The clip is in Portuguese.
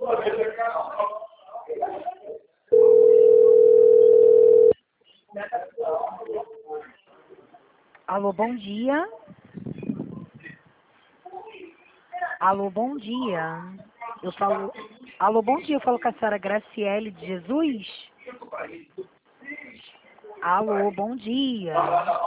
Alô, bom dia. Alô, bom dia. Eu falo. Alô, bom dia. Eu falo com a senhora Graciele de Jesus. Alô, bom dia.